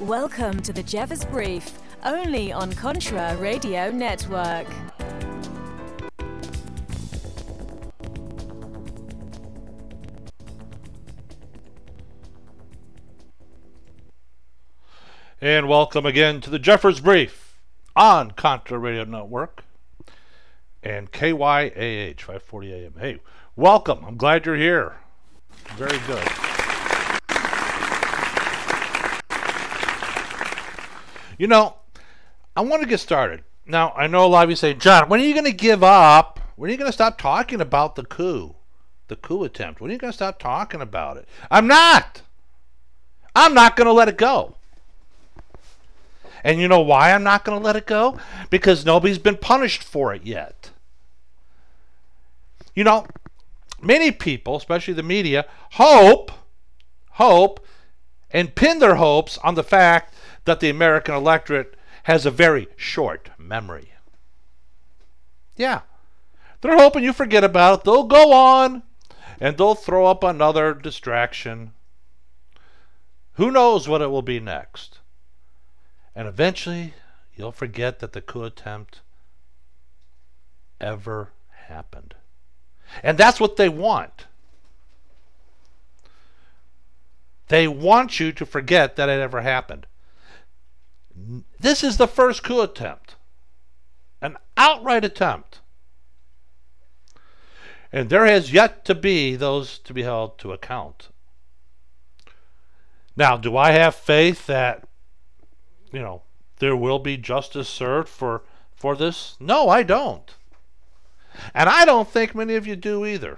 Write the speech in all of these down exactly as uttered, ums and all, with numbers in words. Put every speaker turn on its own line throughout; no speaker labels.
Welcome to the Jeffers Brief, only on Contra Radio Network.
And welcome again to the Jeffers Brief on Contra Radio Network and K Y A H five forty A M. Hey, welcome. I'm glad you're here. Very good. You know, I want to get started. Now, I know a lot of you say, John, when are you going to give up? When are you going to stop talking about the coup? The coup attempt. When are you going to stop talking about it? I'm not. I'm not going to let it go. And you know why I'm not going to let it go? Because nobody's been punished for it yet. You know, many people, especially the media, hope, hope, and pin their hopes on the fact that the American electorate has a very short memory. Yeah. They're hoping you forget about it. They'll go on, and they'll throw up another distraction. Who knows what it will be next? And eventually, you'll forget that the coup attempt ever happened. And that's what they want. They want you to forget that it ever happened. This is the first coup attempt. An outright attempt. And there has yet to be those to be held to account. Now, do I have faith that you know, there will be justice served for, for this? No, I don't. And I don't think many of you do either.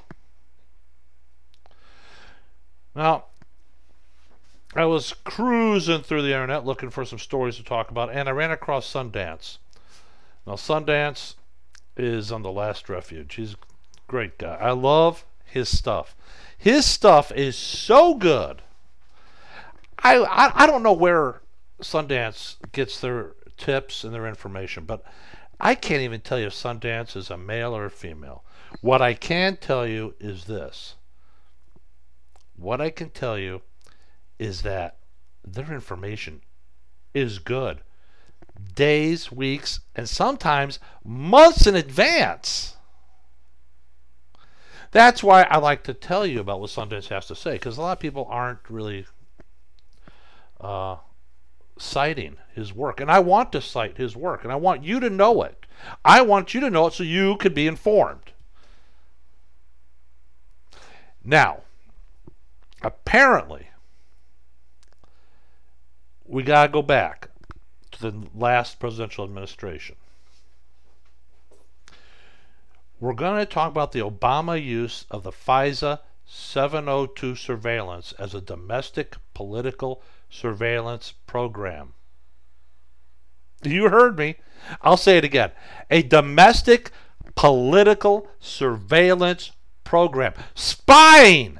Now, I was cruising through the internet looking for some stories to talk about, and I ran across Sundance. Now, Sundance is on The Last Refuge. He's a great guy. I love his stuff. His stuff is so good. I I, I don't know where Sundance gets their tips and their information, but I can't even tell you if Sundance is a male or a female. What I can tell you is this. What I can tell you is that their information is good. Days, weeks, and sometimes months in advance. That's why I like to tell you about what Sundance has to say, because a lot of people aren't really uh, citing his work. And I want to cite his work, and I want you to know it. I want you to know it so you can be informed. Now, apparently, we got to go back to the last presidential administration. We're going to talk about the Obama use of the FISA seven oh two surveillance as a domestic political surveillance program. You heard me. I'll say it again. A domestic political surveillance program. Spying!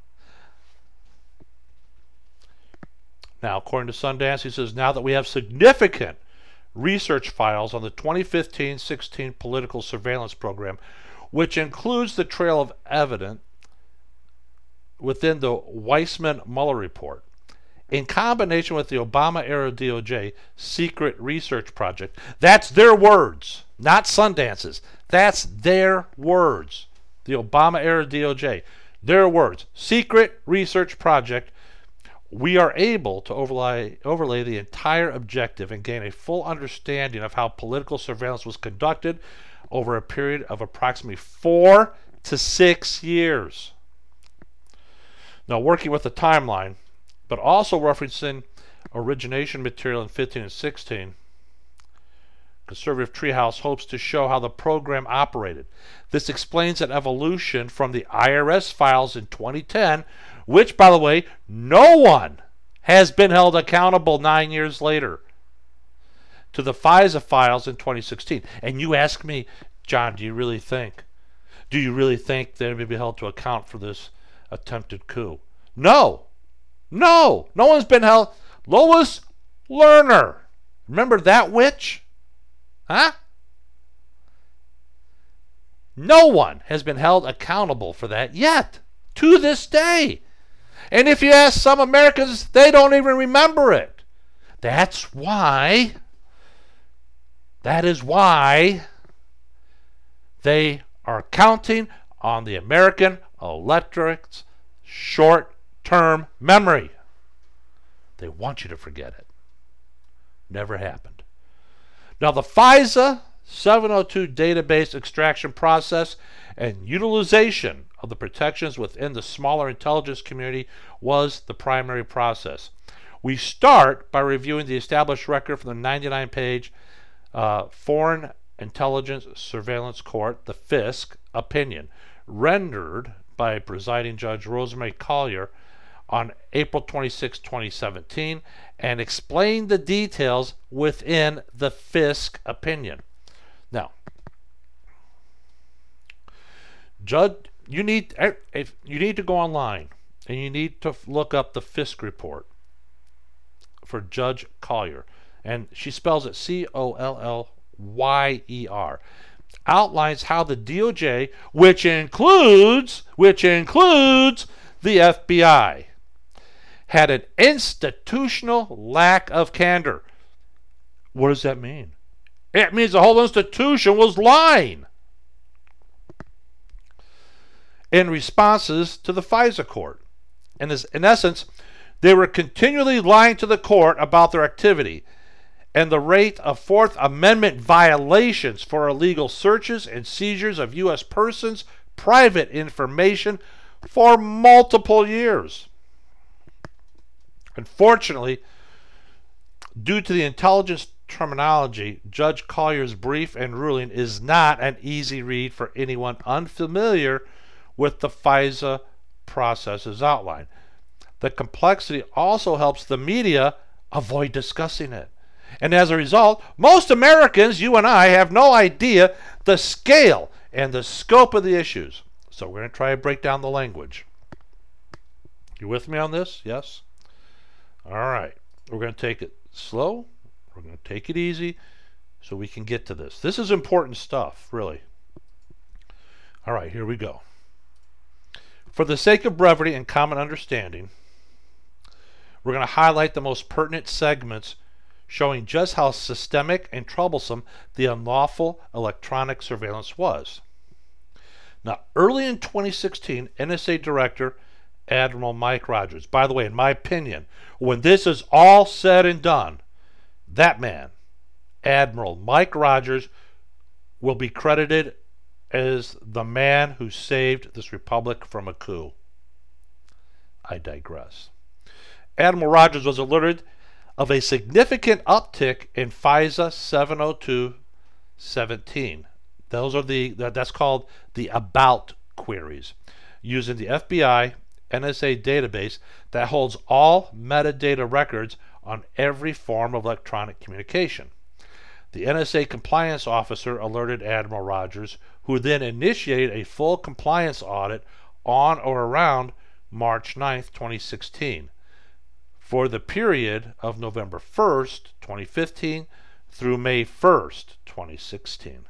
Now, according to Sundance, he says, now that we have significant research files on the twenty fifteen sixteen political surveillance program, which includes the trail of evidence within the Weissman-Mueller report, in combination with the Obama-era D O J secret research project. That's their words, not Sundance's. That's their words. The Obama-era D O J. Their words. Secret research project. We are able to overlay, overlay the entire objective and gain a full understanding of how political surveillance was conducted over a period of approximately four to six years. Now, working with the timeline, but also referencing origination material in fifteen and sixteen, Conservative Treehouse hopes to show how the program operated. This explains an evolution from the I R S files in twenty ten, which, by the way, no one has been held accountable nine years later, to the FISA files in twenty sixteen. And you ask me, John, do you really think, do you really think they're going to be held to account for this attempted coup? No. No. No one's been held. Lois Lerner. Remember that witch? Huh? No one has been held accountable for that yet, to this day. And if you ask some Americans, they don't even remember it. That's why, that is why they are counting on the American electorate's short-term memory. They want you to forget it. Never happened. Now, the FISA seven oh two database extraction process and utilization of the protections within the smaller intelligence community was the primary process. We start by reviewing the established record from the ninety-nine page uh, Foreign Intelligence Surveillance Court, the FISC, opinion, rendered by presiding Judge Rosemary Collyer on April twenty-sixth, twenty seventeen, and explain the details within the FISC opinion. Now, Judge, you need if you need to go online and you need to look up the FISC report for Judge Collyer, and she spells it C O L L Y E R. Outlines how the D O J, which includes which includes the F B I, had an institutional lack of candor. What does that mean? It means the whole institution was lying in responses to the FISA court. And in essence, they were continually lying to the court about their activity and the rate of Fourth Amendment violations for illegal searches and seizures of U S persons' private information for multiple years. Unfortunately, due to the intelligence terminology, Judge Collyer's brief and ruling is not an easy read for anyone unfamiliar with the FISA process as outlined. The complexity also helps the media avoid discussing it. And as a result, most Americans, you and I, have no idea the scale and the scope of the issues. So we're going to try to break down the language. You with me on this? Yes? All right. We're going to take it slow. We're going to take it easy so we can get to this. This is important stuff, really. All right, here we go. For the sake of brevity and common understanding, we're going to highlight the most pertinent segments showing just how systemic and troublesome the unlawful electronic surveillance was. Now, early in twenty sixteen, N S A Director Admiral Mike Rogers, by the way, in my opinion, when this is all said and done, that man, Admiral Mike Rogers, will be credited as the man who saved this republic from a coup. I digress. Admiral Rogers was alerted of a significant uptick in FISA seven oh two seventeen. Those are the that's called the about queries, using the F B I N S A database that holds all metadata records on every form of electronic communication. The N S A compliance officer alerted Admiral Rogers, who then initiated a full compliance audit on or around March ninth, twenty sixteen, for the period of November first, twenty fifteen through May first, twenty sixteen.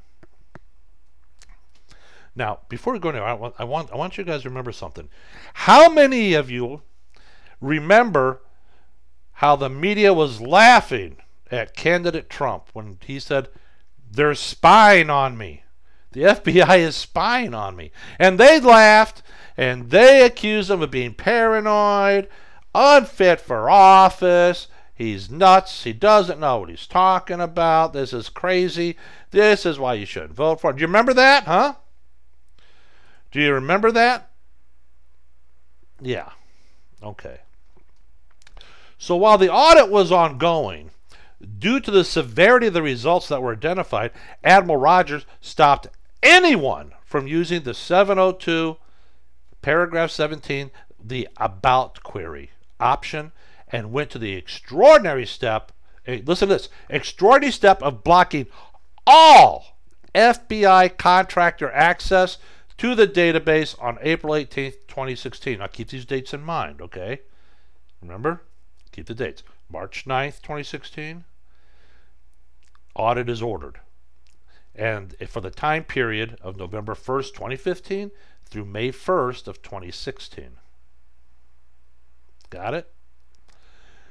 Now, before we go there, I want, I want I want you guys to remember something. How many of you remember how the media was laughing at candidate Trump when he said, "They're spying on me. The F B I is spying on me." And they laughed and they accused him of being paranoid, unfit for office. He's nuts. He doesn't know what he's talking about. This is crazy. This is why you shouldn't vote for him. Do you remember that, huh? Do you remember that? Yeah. Okay. So while the audit was ongoing, due to the severity of the results that were identified, Admiral Rogers stopped anyone from using the seven oh two paragraph seventeen, the about query option, and went to the extraordinary step, listen to this, extraordinary step of blocking all F B I contractor access to the database on April eighteenth, twenty sixteen. Now keep these dates in mind, okay? Remember? Keep the dates. March ninth, twenty sixteen, audit is ordered. And for the time period of November first, twenty fifteen through May first of twenty sixteen. Got it?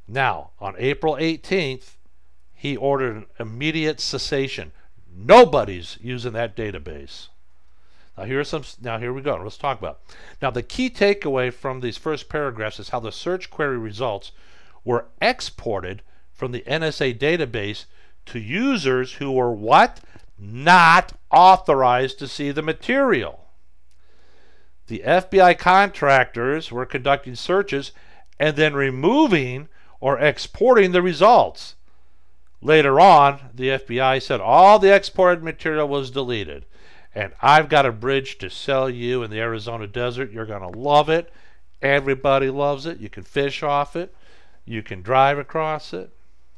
Now, on April eighteenth, he ordered an immediate cessation. Nobody's using that database. Now here are some. Now here we go. Let's talk about it. Now the key takeaway from these first paragraphs is how the search query results were exported from the N S A database to users who were what? Not authorized to see the material. The F B I contractors were conducting searches and then removing or exporting the results. Later on, the F B I said all the exported material was deleted. And I've got a bridge to sell you in the Arizona desert. You're going to love it. Everybody loves it. You can fish off it. You can drive across it.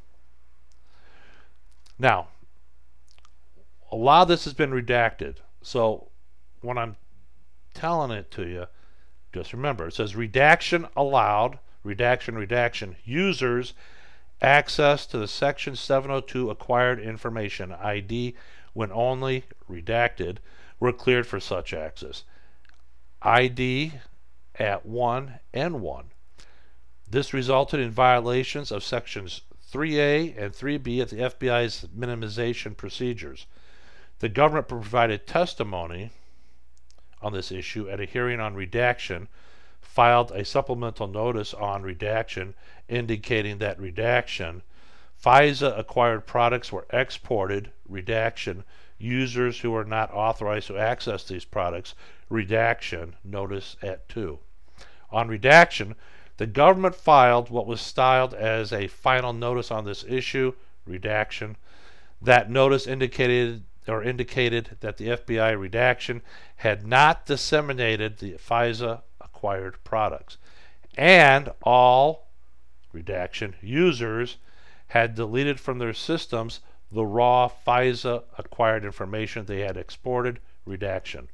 Now, a lot of this has been redacted. So when I'm telling it to you, just remember, it says redaction allowed, redaction, redaction, users access to the Section seven oh two acquired information I D when only redacted were cleared for such access. I D at one N one. This resulted in violations of Sections three A and three B of the F B I's minimization procedures. The government provided testimony on this issue at a hearing on redaction, filed a supplemental notice on redaction indicating that redaction, FISA acquired products were exported, redaction, users who are not authorized to access these products, redaction, notice at two. On redaction, the government filed what was styled as a final notice on this issue, redaction. That notice indicated or indicated that the F B I redaction had not disseminated the FISA acquired products, and all redaction users had deleted from their systems the raw FISA acquired information they had exported, redaction.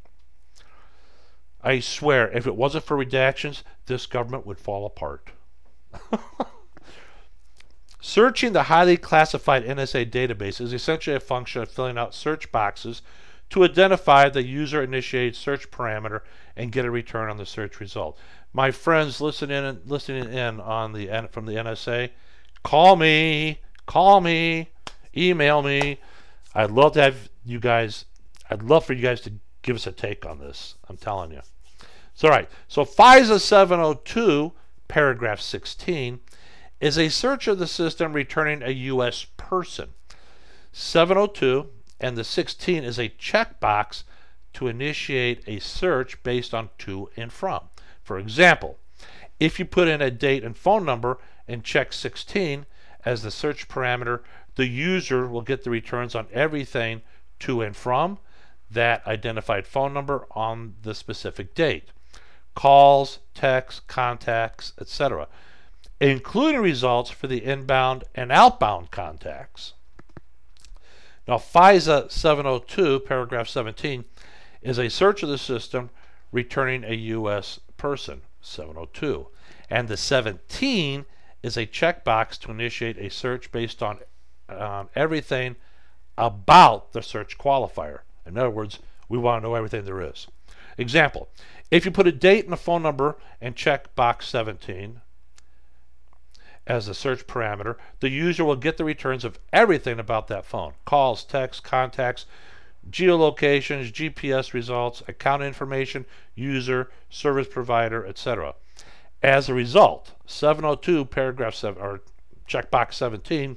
I swear, if it wasn't for redactions, this government would fall apart. Searching the highly classified N S A database is essentially a function of filling out search boxes to identify the user-initiated search parameter and get a return on the search result. My friends listening in, listening in on the from the N S A, call me, call me, email me. I'd love to have you guys. I'd love for you guys to give us a take on this. I'm telling you. So, all right. So FISA seven oh two, paragraph sixteen, is a search of the system returning a U S person. seven oh two and the sixteen is a checkbox to initiate a search based on to and from. For example, if you put in a date and phone number and check sixteen as the search parameter, the user will get the returns on everything to and from that identified phone number on the specific date. Calls, texts, contacts, et cetera, including results for the inbound and outbound contacts. Now, FISA seven oh two, paragraph seventeen, is a search of the system returning a U S person, seven oh two. And the seventeen is a checkbox to initiate a search based on um, everything about the search qualifier. In other words, we want to know everything there is. Example, if you put a date and a phone number and check box seventeen as the search parameter, the user will get the returns of everything about that phone. Calls, texts, contacts, geolocations, G P S results, account information, user, service provider, et cetera. As a result, seven oh two paragraph seven or checkbox seventeen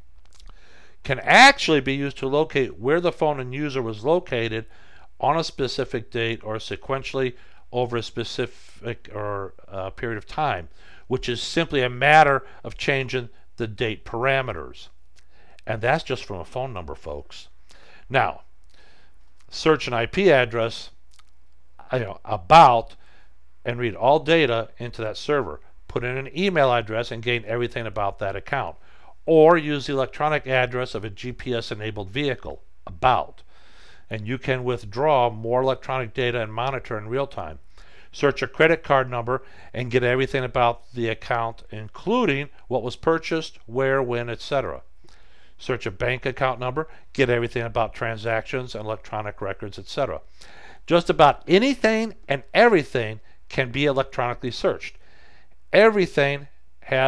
can actually be used to locate where the phone and user was located on a specific date or sequentially over a specific or uh, period of time, which is simply a matter of changing the date parameters. And that's just from a phone number, folks. Now, search an I P address, you know, about, and read all data into that server. Put in an email address and gain everything about that account. Or use the electronic address of a G P S-enabled vehicle, about. And you can withdraw more electronic data and monitor in real time. Search a credit card number and get everything about the account, including what was purchased, where, when, et cetera. Search a bank account number, get everything about transactions and electronic records, et cetera. Just about anything and everything can be electronically searched. Everything has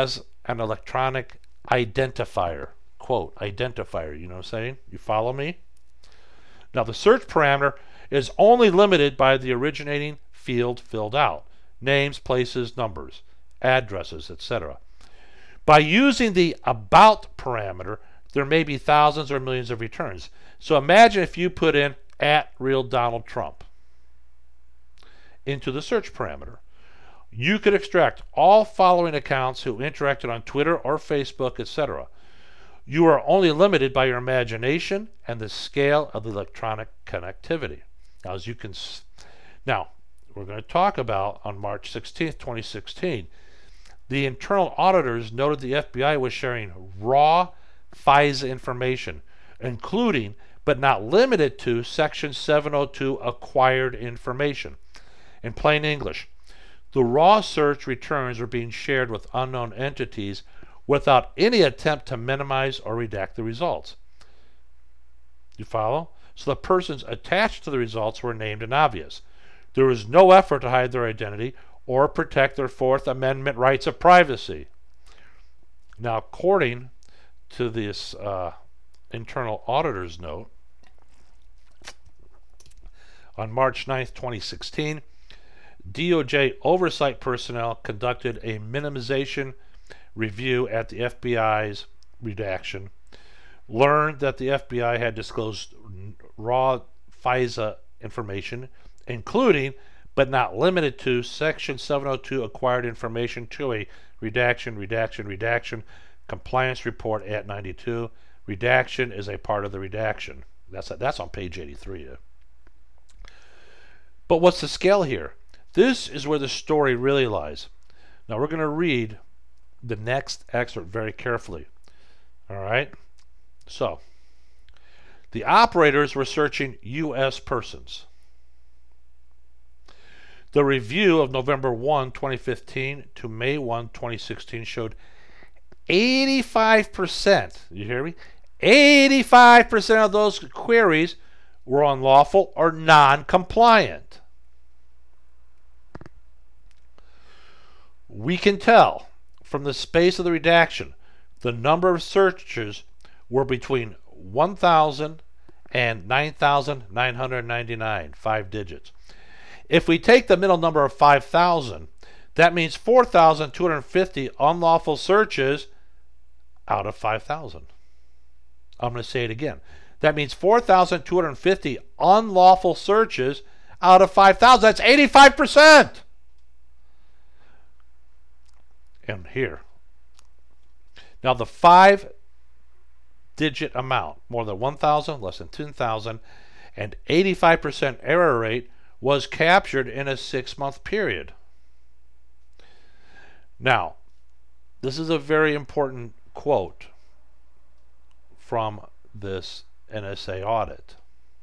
an electronic identifier. Quote, identifier, you know what I'm saying? You follow me? Now, the search parameter is only limited by the originating field filled out. Names, places, numbers, addresses, et cetera. By using the about parameter, there may be thousands or millions of returns. So imagine if you put in at real Donald Trump into the search parameter. You could extract all following accounts who interacted on Twitter or Facebook, et cetera. You are only limited by your imagination and the scale of the electronic connectivity. Now, as you can, s- now we're going to talk about on March sixteenth, twenty sixteen, the internal auditors noted the F B I was sharing raw FISA information, including but not limited to Section seven oh two acquired information. In plain English, the raw search returns were being shared with unknown entities without any attempt to minimize or redact the results. You follow? So the persons attached to the results were named and obvious. There was no effort to hide their identity or protect their Fourth Amendment rights of privacy. Now, according to this uh, internal auditor's note, on March ninth, twenty sixteen, D O J oversight personnel conducted a minimization review at the F B I's redaction, learned that the F B I had disclosed raw FISA information, including but not limited to Section seven oh two acquired information to a redaction, redaction, redaction, compliance report at ninety-two. Redaction is a part of the redaction. That's, that's on page eighty-three. Yeah. But what's the scale here? This is where the story really lies. Now we're going to read the next excerpt very carefully. All right? So, the operators were searching U S persons. The review of November first, twenty fifteen to May first, twenty sixteen showed eighty-five percent, you hear me? eighty-five percent of those queries were unlawful or non-compliant. We can tell from the space of the redaction the number of searches were between one thousand and nine thousand nine hundred ninety-nine, five digits. If we take the middle number of five thousand, that means four thousand two hundred fifty unlawful searches out of five thousand. I'm going to say it again. That means four thousand two hundred fifty unlawful searches out of five thousand. That's eighty-five percent. And here. Now the five digit amount, more than one thousand, less than ten thousand, and eighty-five percent error rate was captured in a six-month period. Now, this is a very important quote from this N S A audit.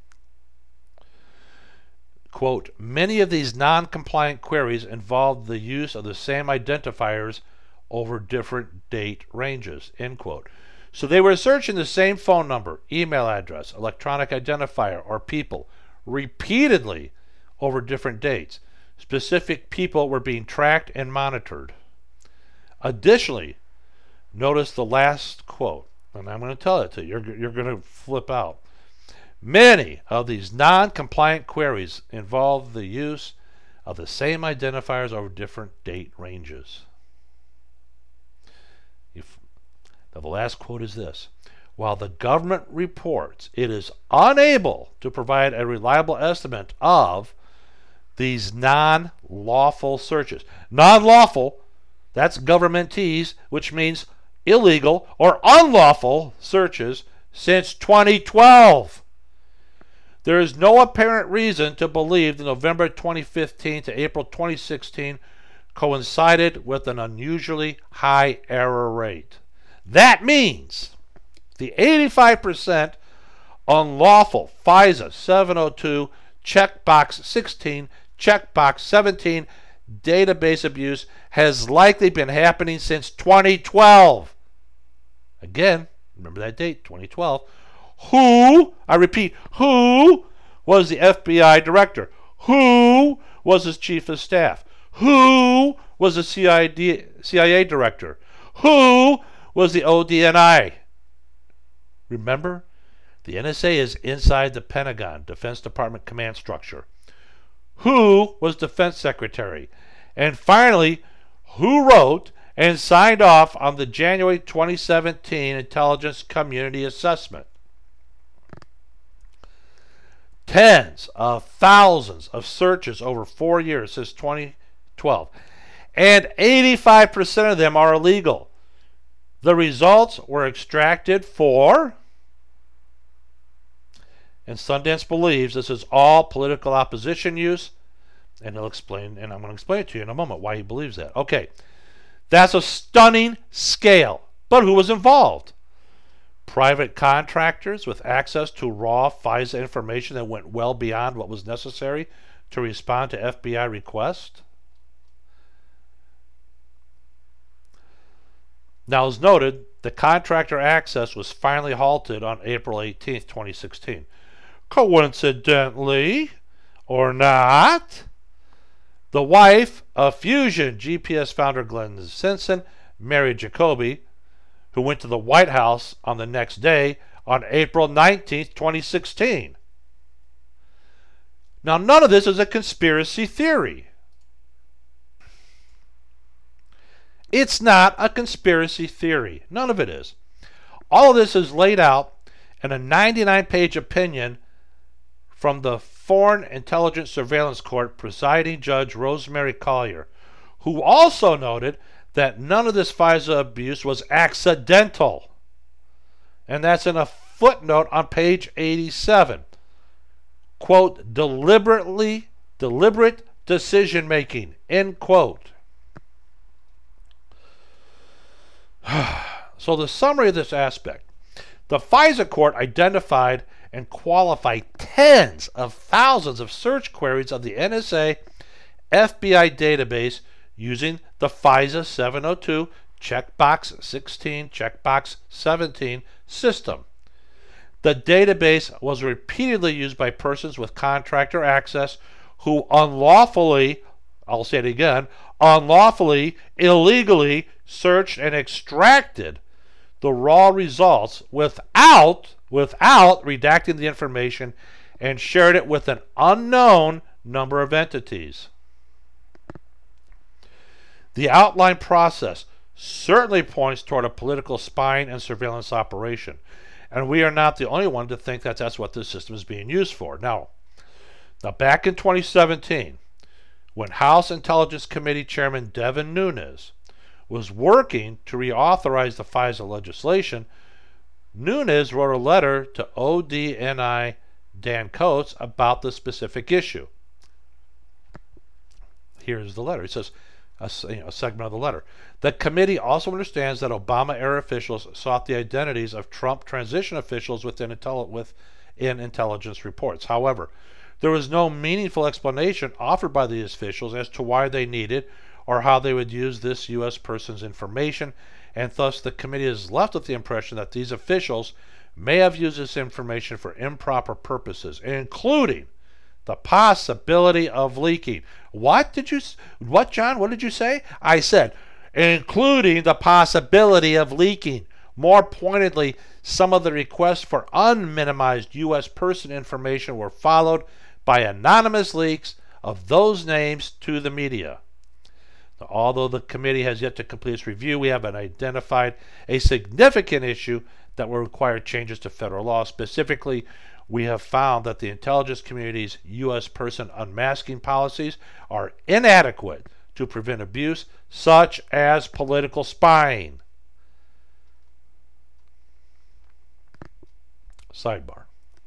Quote, many of these non-compliant queries involved the use of the same identifiers over different date ranges, end quote. So they were searching the same phone number, email address, electronic identifier, or people repeatedly over different dates. Specific people were being tracked and monitored. Additionally, notice the last quote, and I'm going to tell it to you. You're, you're going to flip out. Many of these non-compliant queries involve the use of the same identifiers over different date ranges. If, now the last quote is this. While the government reports it is unable to provide a reliable estimate of these non-lawful searches. Non-lawful, that's governmentese, which means illegal or unlawful searches since twenty twelve. There is no apparent reason to believe that November twenty fifteen to April twenty sixteen coincided with an unusually high error rate. That means the eighty-five percent unlawful FISA seven oh two, checkbox sixteen, checkbox seventeen database abuse has likely been happening since twenty twelve. Again, remember that date, twenty twelve. Who, I repeat, who was the F B I director? Who was his chief of staff? Who was the C I A director? Who was the O D N I? Remember, the N S A is inside the Pentagon, Defense Department command structure. Who was Defense Secretary? And finally, who wrote and signed off on the January twenty seventeen Intelligence Community Assessment? Tens of thousands of searches over four years since twenty twelve, and eighty-five percent of them are illegal. The results were extracted for, and Sundance believes this is all political opposition use, and he'll explain, and I'm going to explain it to you in a moment why he believes that. Okay, that's a stunning scale, but who was involved? Private contractors with access to raw FISA information that went well beyond what was necessary to respond to F B I requests? Now, as noted, the contractor access was finally halted on April eighteenth, twenty sixteen. Coincidentally, or not, the wife of Fusion G P S founder Glenn Simpson married Jacoby, who went to the White House on the next day on April nineteenth, twenty sixteen. Now, none of this is a conspiracy theory. It's not a conspiracy theory. None of it is. All of this is laid out in a ninety-nine page opinion from the Foreign Intelligence Surveillance Court presiding Judge Rosemary Collier, who also noted that none of this FISA abuse was accidental. And that's in a footnote on page eighty-seven. Quote, deliberately, deliberate decision making, end quote. So the summary of this aspect: the FISA court identified and qualified tens of thousands of search queries of the N S A F B I database using the FISA seven oh two checkbox sixteen checkbox seventeen system. The database was repeatedly used by persons with contractor access who unlawfully, I'll say it again, unlawfully, illegally searched and extracted the raw results without without redacting the information and shared it with an unknown number of entities. The outline process certainly points toward a political spying and surveillance operation, and we are not the only one to think that that's what this system is being used for. Now, now back in twenty seventeen, when House Intelligence Committee Chairman Devin Nunes was working to reauthorize the FISA legislation, Nunes wrote a letter to O D N I Dan Coats about the specific issue. Here's the letter. He says, a, you know, a segment of the letter. The committee also understands that Obama-era officials sought the identities of Trump transition officials within, intelli- within intelligence reports. However, there was no meaningful explanation offered by these officials as to why they needed or how they would use this U S person's information, and thus the committee is left with the impression that these officials may have used this information for improper purposes, including the possibility of leaking. What did you, what, John? What did you say? I said, including the possibility of leaking. More pointedly, some of the requests for unminimized U S person information were followed by anonymous leaks of those names to the media. Although the committee has yet to complete its review, we have identified a significant issue that will require changes to federal law. Specifically, we have found that the intelligence community's U S person unmasking policies are inadequate to prevent abuse, such as political spying. Sidebar.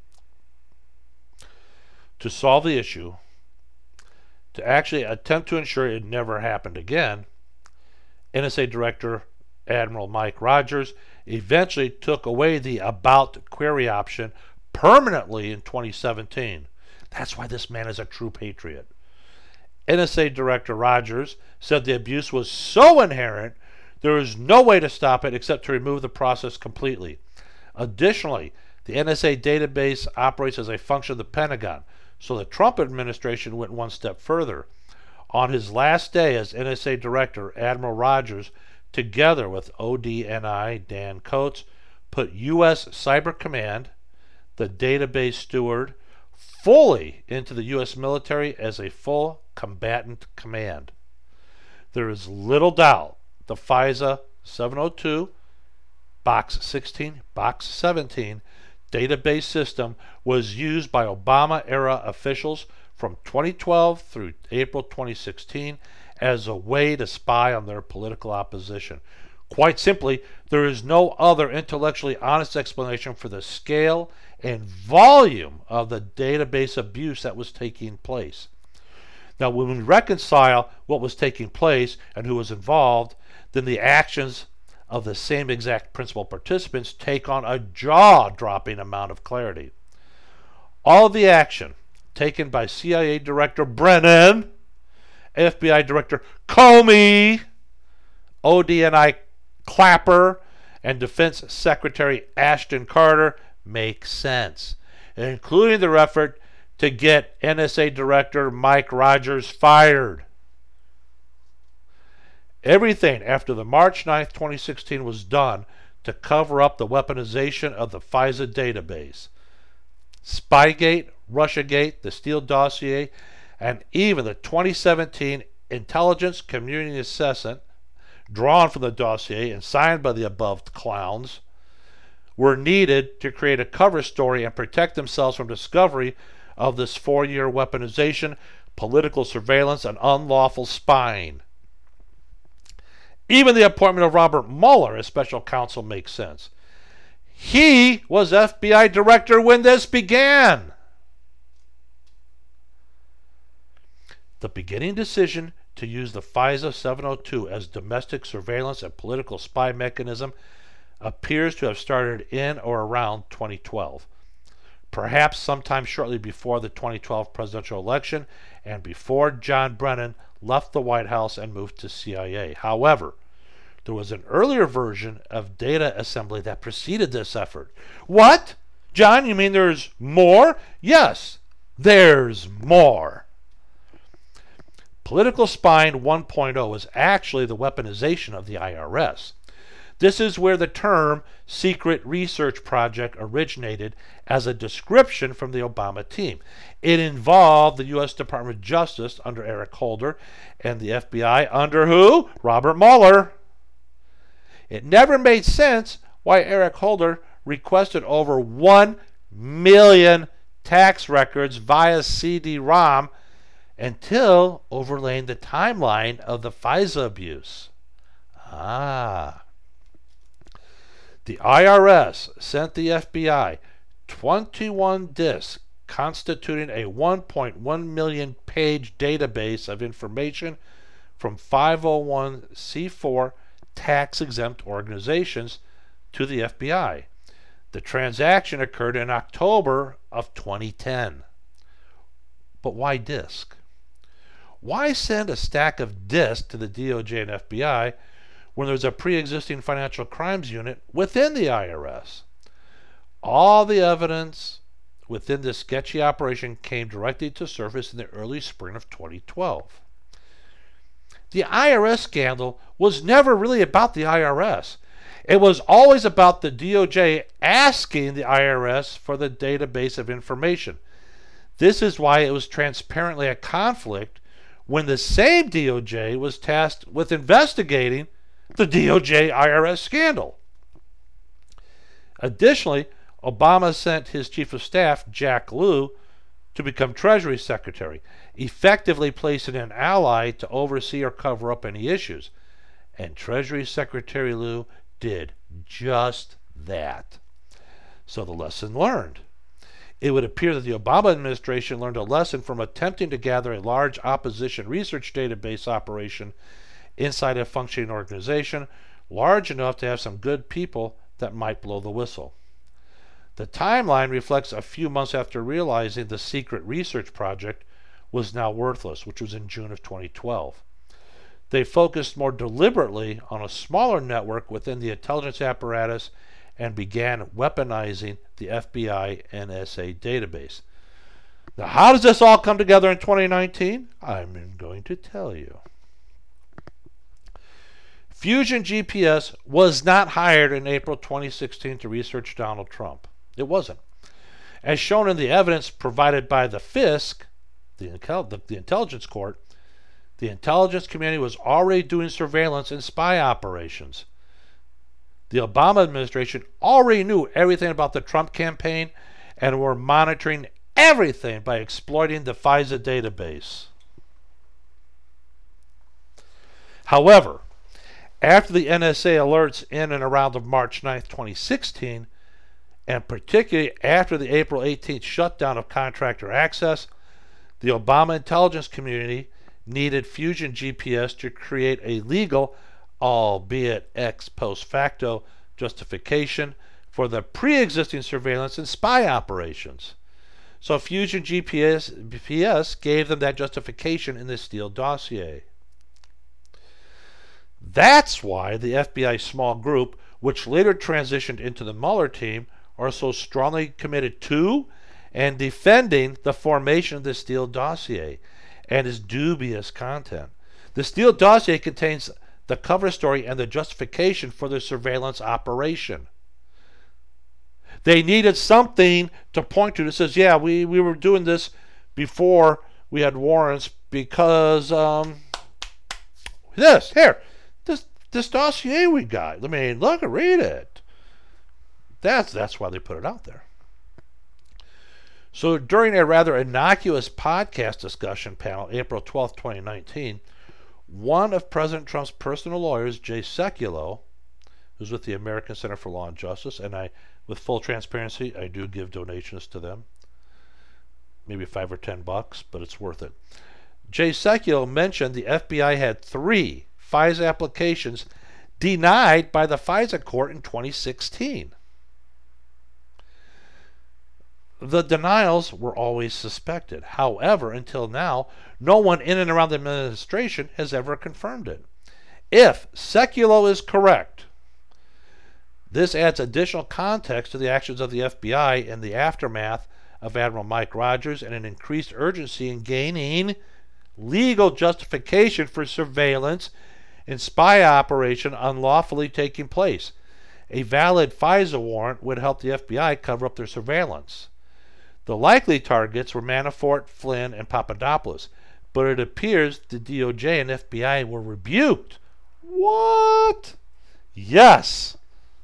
To solve the issue, to actually attempt to ensure it never happened again, N S A Director Admiral Mike Rogers eventually took away the About Query option permanently in twenty seventeen. That's why this man is a true patriot. N S A Director Rogers said the abuse was so inherent there was no way to stop it except to remove the process completely. Additionally, the N S A database operates as a function of the Pentagon, so the Trump administration went one step further. On his last day as N S A Director, Admiral Rogers together with O D N I Dan Coats, put U S Cyber Command, the database steward, fully into the U S military as a full combatant command. There is little doubt the FISA seven oh two, Box sixteen, Box seventeen database system was used by Obama-era officials from twenty twelve through April twenty sixteen as a way to spy on their political opposition. Quite simply, there is no other intellectually honest explanation for the scale and volume of the database abuse that was taking place. Now, when we reconcile what was taking place and who was involved, then the actions of the same exact principal participants take on a jaw-dropping amount of clarity. All of the action taken by C I A Director Brennan, F B I Director Comey, O D N I Clapper, and Defense Secretary Ashton Carter makes sense, including their effort to get N S A Director Mike Rogers fired. Everything after the March ninth, twenty sixteen was done to cover up the weaponization of the FISA database. Spygate, Russiagate, the Steele dossier, and even the twenty seventeen Intelligence Community Assessment, drawn from the dossier and signed by the above clowns, were needed to create a cover story and protect themselves from discovery of this four-year weaponization, political surveillance, and unlawful spying. Even the appointment of Robert Mueller as special counsel makes sense. He was F B I director when this began. The beginning decision to use the FISA seven oh two as domestic surveillance and political spy mechanism appears to have started in or around twenty twelve. Perhaps sometime shortly before the twenty twelve presidential election and before John Brennan left the White House and moved to C I A. However, there was an earlier version of data assembly that preceded this effort. What? John, you mean there's more? Yes, there's more. Political Spying one point oh is actually the weaponization of the I R S. This is where the term Secret Research Project originated as a description from the Obama team. It involved the U S Department of Justice under Eric Holder and the F B I under who? Robert Mueller. It never made sense why Eric Holder requested over one million tax records via C D ROM until overlaying the timeline of the FISA abuse. Ah. The I R S sent the F B I twenty-one disks constituting a one point one million page database of information from five oh one c four tax-exempt organizations to the F B I. The transaction occurred in October of twenty ten. But why disk? Why send a stack of disks to the D O J and F B I when there's a pre-existing financial crimes unit within the I R S? All the evidence within this sketchy operation came directly to surface in the early spring of twenty twelve. The I R S scandal was never really about the I R S. It was always about the D O J asking the I R S for the database of information. This is why it was transparently a conflict when the same D O J was tasked with investigating the D O J I R S scandal. Additionally, Obama sent his chief of staff, Jack Lew, to become Treasury Secretary, effectively placing an ally to oversee or cover up any issues. And Treasury Secretary Lew did just that. So the lesson learned. It would appear that the Obama administration learned a lesson from attempting to gather a large opposition research database operation inside a functioning organization, large enough to have some good people that might blow the whistle. The timeline reflects a few months after realizing the secret research project was now worthless, which was in June of twenty twelve. They focused more deliberately on a smaller network within the intelligence apparatus and began weaponizing the F B I N S A database. Now, how does this all come together in twenty nineteen? I'm going to tell you. Fusion G P S was not hired in April twenty sixteen to research Donald Trump. It wasn't. As shown in the evidence provided by the F I S C, the, the, the intelligence court, the intelligence community was already doing surveillance and spy operations. The Obama administration already knew everything about the Trump campaign and were monitoring everything by exploiting the FISA database. However, after the N S A alerts in and around of March ninth, twenty sixteen, and particularly after the April eighteenth shutdown of contractor access, the Obama intelligence community needed Fusion G P S to create a legal, albeit ex post facto, justification for the pre-existing surveillance and spy operations. So Fusion G P S, G P S gave them that justification in the Steele dossier. That's why the F B I small group, which later transitioned into the Mueller team, are so strongly committed to and defending the formation of the Steele dossier and its dubious content. The Steele dossier contains the cover story and the justification for the surveillance operation. They needed something to point to that says, yeah, we, we were doing this before we had warrants because um, this, here, this this dossier we got. I mean, look, read it. That's, that's why they put it out there. So during a rather innocuous podcast discussion panel, April twelfth, twenty nineteen, one of President Trump's personal lawyers, Jay Sekulow, who's with the American Center for Law and Justice, and I, with full transparency, I do give donations to them, maybe five or ten bucks, but it's worth it. Jay Sekulow mentioned the F B I had three FISA applications denied by the FISA court in twenty sixteen. The denials were always suspected. However, until now, no one in and around the administration has ever confirmed it. If Sekulow is correct, this adds additional context to the actions of the F B I in the aftermath of Admiral Mike Rogers and an increased urgency in gaining legal justification for surveillance and spy operation unlawfully taking place. A valid FISA warrant would help the F B I cover up their surveillance. The likely targets were Manafort, Flynn, and Papadopoulos, but it appears the D O J and F B I were rebuked. What? Yes.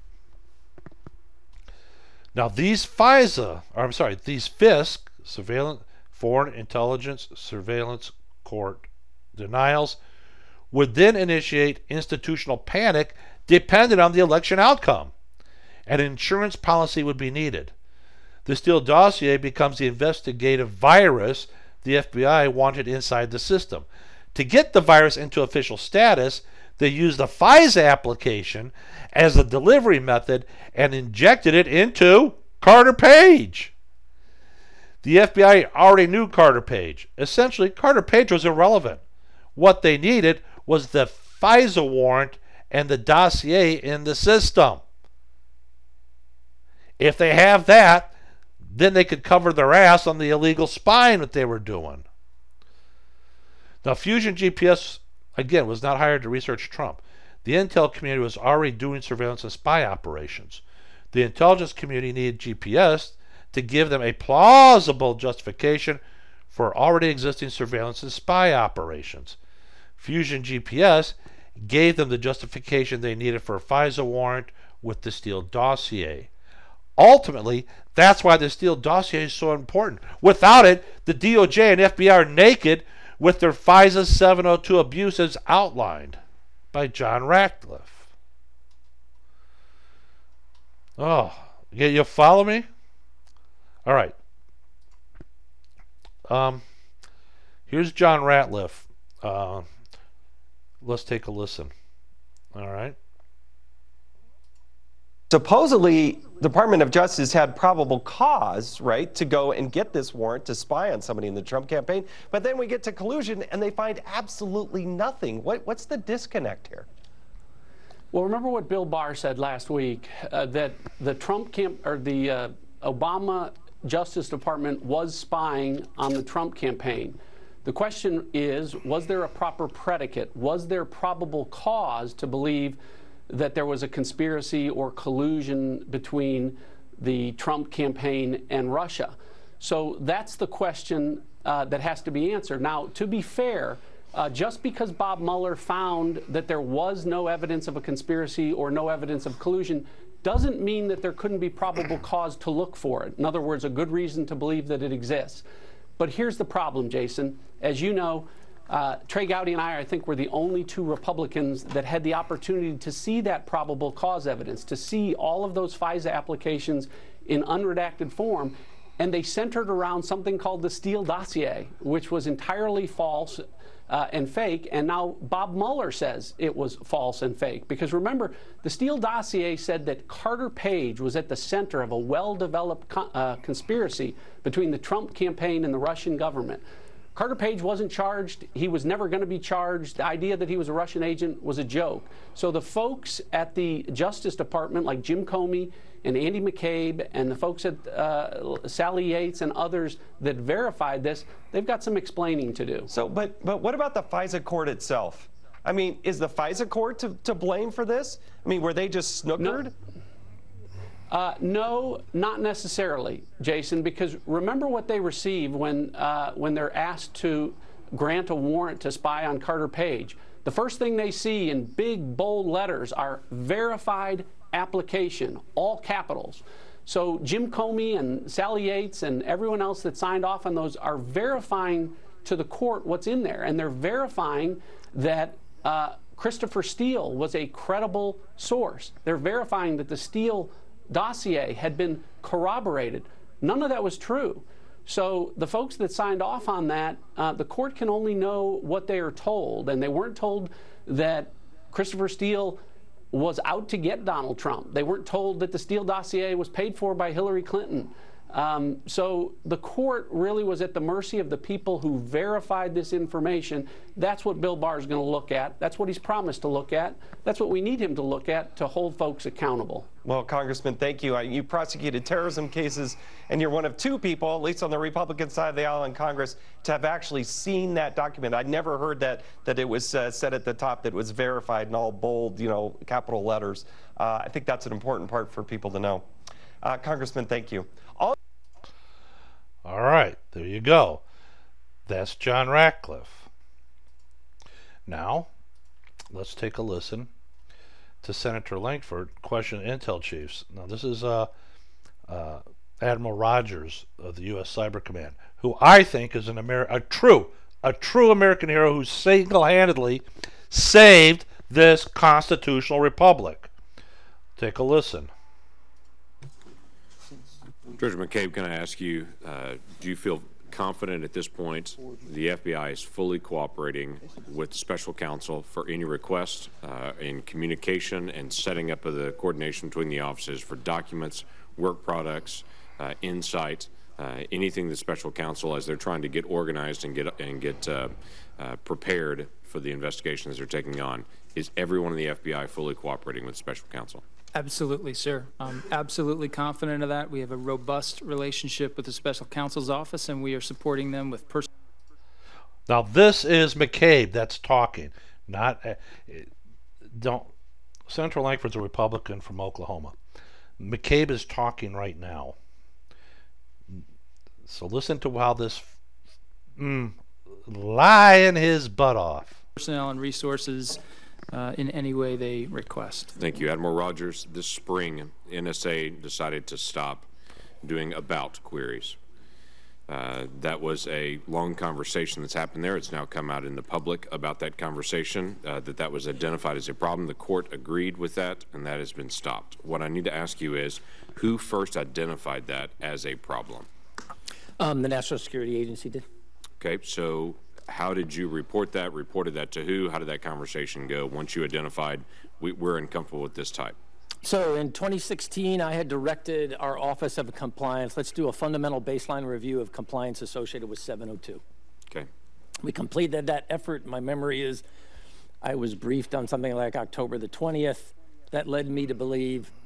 Now these FISA, or I'm sorry, these F I S C, Surveillance, Foreign Intelligence Surveillance Court denials, would then initiate institutional panic dependent on the election outcome. An insurance policy would be needed. The Steele dossier becomes the investigative virus the F B I wanted inside the system. To get the virus into official status, they used the FISA application as a delivery method and injected it into Carter Page. The F B I already knew Carter Page. Essentially, Carter Page was irrelevant. What they needed was the FISA warrant and the dossier in the system. If they have that, then they could cover their ass on the illegal spying that they were doing. Now, Fusion G P S, again, was not hired to research Trump. The intel community was already doing surveillance and spy operations. The intelligence community needed G P S to give them a plausible justification for already existing surveillance and spy operations. Fusion G P S gave them the justification they needed for a FISA warrant with the Steele dossier. Ultimately, that's why the Steele dossier is so important. Without it, the D O J and F B I are naked with their FISA seven oh two abuses outlined by John Ratcliffe. Oh, you, you follow me? All right. Um, here's John Ratcliffe. Uh, let's take a listen. All right.
Supposedly, the Department of Justice had probable cause, right, to go and get this warrant to spy on somebody in the Trump campaign. But then we get to collusion and they find absolutely nothing. What, what's the disconnect here?
Well, remember what Bill Barr said last week, uh, that the Trump camp or the uh, Obama Justice Department was spying on the Trump campaign. The question is, was there a proper predicate? Was there probable cause to believe that there was a conspiracy or collusion between the Trump campaign and Russia? So that's the question uh, that has to be answered. Now, to be fair, uh, just because Bob Mueller found that there was no evidence of a conspiracy or no evidence of collusion doesn't mean that there couldn't be probable cause to look for it. In other words, a good reason to believe that it exists. But here's the problem, Jason. As you know, uh, Trey Gowdy and I, I think, were the only two Republicans that had the opportunity to see that probable cause evidence, to see all of those FISA applications in unredacted form. And they centered around something called the Steele dossier, which was entirely false uh, and fake. And now Bob Mueller says it was false and fake. Because remember, the Steele dossier said that Carter Page was at the center of a well-developed co- uh, conspiracy between the Trump campaign and the Russian government. Carter Page wasn't charged. He was never going to be charged. The idea that he was a Russian agent was a joke. So the folks at the Justice Department, like Jim Comey and Andy McCabe and the folks at uh, Sally Yates and others that verified this, they've got some explaining to do.
So, but but what about the FISA court itself? I mean, is the FISA court to, to blame for this? I mean, were they just snookered?
No. Uh, no, not necessarily, Jason, because remember what they receive when uh, when they're asked to grant a warrant to spy on Carter Page. The first thing they see in big, bold letters are verified application, all capitals. So Jim Comey and Sally Yates and everyone else that signed off on those are verifying to the court what's in there, and they're verifying that uh, Christopher Steele was a credible source. They're verifying that the Steele dossier had been corroborated. None of that was true. So the folks that signed off on that, uh, the court can only know what they are told, and they weren't told that Christopher Steele was out to get Donald Trump. They weren't told that the Steele dossier was paid for by Hillary Clinton. Um, so the court really was at the mercy of the people who verified this information. That's what Bill Barr is going to look at. That's what he's promised to look at. That's what we need him to look at to hold folks accountable.
Well, Congressman, thank you. You prosecuted terrorism cases, and you're one of two people, at least on the Republican side of the aisle in Congress, to have actually seen that document. I'd never heard that that it was uh, said at the top that it was verified in all bold, you know, capital letters. Uh, I think that's an important part for people to know. Uh, Congressman, thank you. All
All right, there you go. That's John Ratcliffe. Now, let's take a listen to Senator Lankford question Intel chiefs. Now, this is uh, uh, Admiral Rogers of the U S Cyber Command, who I think is an Amer- a true, a true American hero who single-handedly saved this constitutional republic. Take a listen.
Director McCabe, can I ask you, uh, do you feel confident at this point the F B I is fully cooperating with special counsel for any request uh, in communication and setting up of the coordination between the offices for documents, work products, uh, insight, uh, anything the special counsel, as they're trying to get organized and get and get uh, uh, prepared for the investigations they're taking on? Is everyone in the F B I fully cooperating with special counsel?
Absolutely, sir. I'm absolutely confident of that. We have a robust relationship with the special counsel's office, and we are supporting them with personal.
Now, this is McCabe that's talking, not uh, don't. Senator Lankford's a Republican from Oklahoma. McCabe is talking right now. So listen to how this mm, lying his butt off.
Personnel and resources uh, in any way they request.
Thank you, Admiral Rogers. This spring, N S A decided to stop doing about queries. Uh, that was a long conversation that's happened there. It's now come out in the public about that conversation, uh, that that was identified as a problem. The court agreed with that, and that has been stopped. What I need to ask you is, who first identified that as a problem?
Um, the National Security Agency did.
Okay, so how did you report that? Reported that to who? How did that conversation go once you identified we, we're uncomfortable with this type?
So in twenty sixteen, I had directed our Office of Compliance, let's do a fundamental baseline review of compliance associated with seven oh two.
Okay.
We completed that effort. My memory is I was briefed on something like October the twentieth. That led me to believe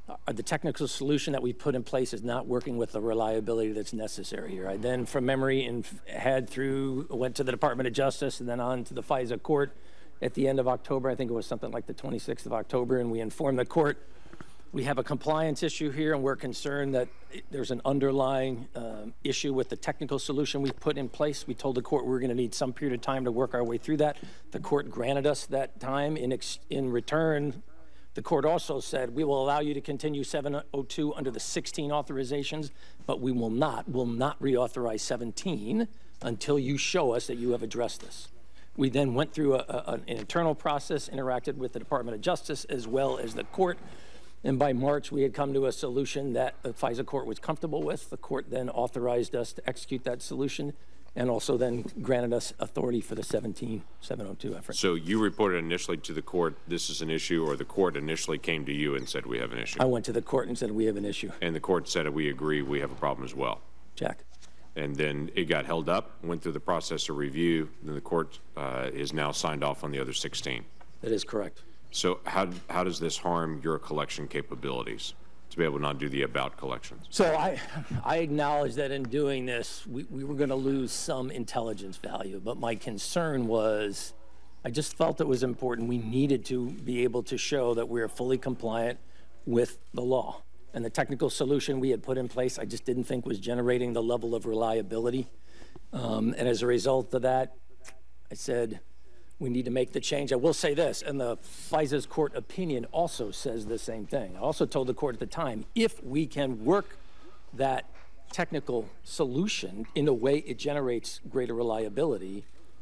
uh, the technical solution that we put in place is not working with the reliability that's necessary here. I then, from memory, and had through, went to the Department of Justice and then on to the FISA court at the end of October. I think it was something like the twenty-sixth of October, and we informed the court we have a compliance issue here, and we're concerned that there's an underlying um, issue with the technical solution we've put in place. We told the court we were going to need some period of time to work our way through that. The court granted us that time. In, ex in return, the court also said, we will allow you to continue seven oh two under the sixteen authorizations, but we will not, will not reauthorize seventeen until you show us that you have addressed this. We then went through a, a, an internal process, interacted with the Department of Justice as well as the court. And by March, we had come to a solution that the FISA court was comfortable with. The court then authorized us to execute that solution and also then granted us authority for the seventeen seven oh two effort.
So you reported initially to the court this is an issue, or the court initially came to you and said we have an issue?
I went to the court and said we have an issue.
And the court said we agree we have a problem as well?
Jack.
And then it got held up, went through the process of review, then the court uh, is now signed off on the other sixteen.
That is correct.
So how, how does this harm your collection capabilities to be able to not do the about collections?
So I, I acknowledge that in doing this, we, we were going to lose some intelligence value, but my concern was I just felt it was important. We needed to be able to show that we are fully compliant with the law. And the technical solution we had put in place, I just didn't think was generating the level of reliability. Um, and as a result of that, I said, we need to make the change. I will say this, and the FISA's court opinion also says the same thing. I also told the court at the time, if we can work that technical solution in a way it generates greater reliability,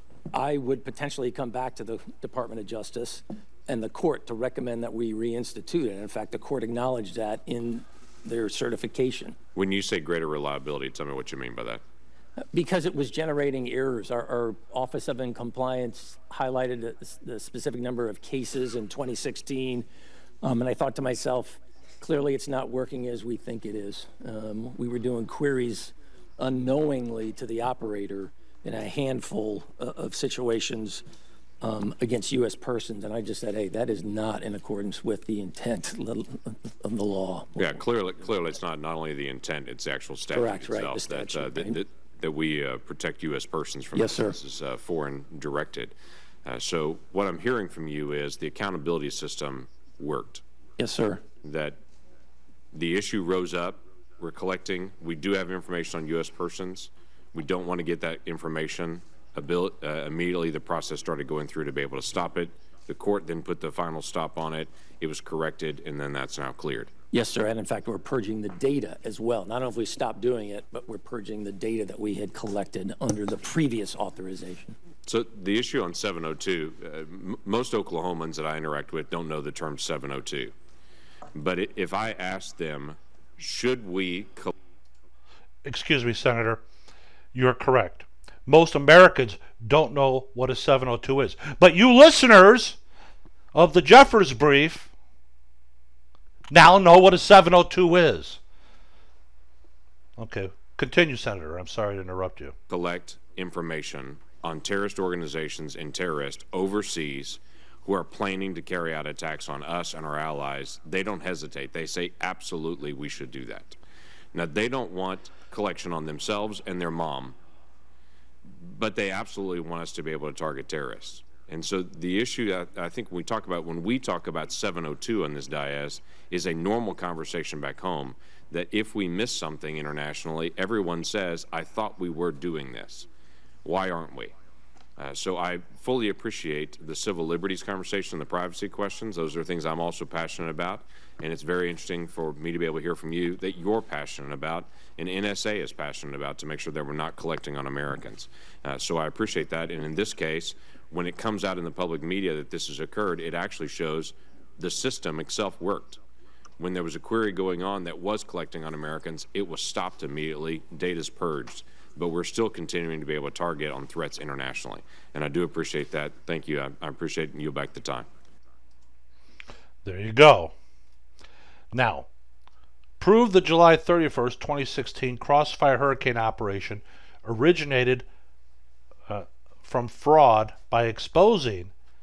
I would potentially come back to the Department of Justice and the court to recommend that we reinstitute it. And in fact, the court acknowledged that in their certification.
When you say greater reliability, tell me what you mean by that.
Because it was generating errors. Our, our Office of Compliance highlighted the, the specific number of cases in twenty sixteen, um, and I thought to myself, clearly it's not working as we think it is. Um, we were doing queries unknowingly to the operator in a handful of situations um, against U S persons, and I just said, hey, that is not in accordance with the intent of the law.
Yeah, clearly, clearly it's not not only the intent, it's the actual statute
Correct,
itself.
right, the statute,
that, uh, that,
right.
that, that we uh, protect U S persons from
Yes, sir.
this is uh, foreign directed. Uh, so what I'm hearing from you is the accountability system worked.
Yes, sir.
That the issue rose up. We're collecting. We do have information on U S persons. We don't want to get that information. Abil uh, immediately, the process started going through to be able to stop it. The court then put the final stop on it. It was corrected, and then that's now cleared.
Yes, sir. And in fact, we're purging the data as well. Not only have we stopped doing it, but we're purging the data that we had collected under the previous authorization.
So the issue on seven oh two, uh, m most Oklahomans that I interact with don't know the term seven oh two. But it, if I ask them, should we...
Excuse me, Senator. You're correct. Most Americans don't know what a seven oh two is. But you listeners of the Jeffers Brief now know what a seven oh two is. Okay, continue, Senator. I'm sorry to interrupt you.
Collect information on terrorist organizations and terrorists overseas who are planning to carry out attacks on us and our allies. They don't hesitate. They say, absolutely, we should do that. Now, they don't want collection on themselves and their mom, but they absolutely want us to be able to target terrorists. And so the issue that I think when we talk about, when we talk about seven oh two on this dais, is a normal conversation back home, that if we miss something internationally, everyone says, I thought we were doing this. Why aren't we? Uh, so I fully appreciate the civil liberties conversation, the privacy questions. Those are things I'm also passionate about. And it's very interesting for me to be able to hear from you that you're passionate about and N S A is passionate about, to make sure that we're not collecting on Americans. Uh, so I appreciate that. And in this case, when it comes out in the public media that this has occurred, it actually shows the system itself worked. When there was a query going on that was collecting on Americans, it was stopped immediately, data's purged. But we're still continuing to be able to target on threats internationally. And I do appreciate that. Thank you. I, I appreciate you back the time.
There you go. Now, prove the July thirty-first, twenty sixteen Crossfire Hurricane operation originated uh, from fraud by exposing